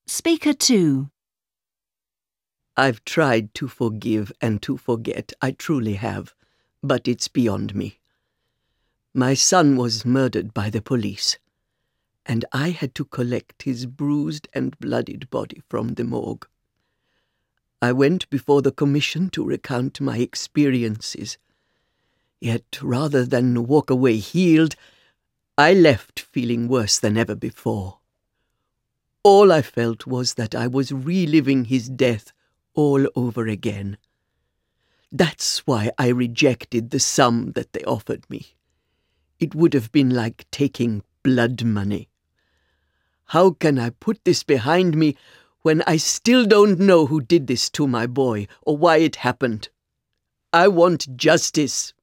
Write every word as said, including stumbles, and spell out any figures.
Speaker two. I've tried to forgive and to forget, I truly have, but it's beyond me. My son was murdered by the police, and I had to collect his bruised and bloodied body from the morgue. I went before the commission to recount my experiences, yet rather than walk away healed, I left feeling worse than ever before. All I felt was that I was reliving his death all over again. That's why I rejected the sum that they offered me. It would have been like taking blood money. How can I put this behind me when I still don't know who did this to my boy or why it happened? I want justice.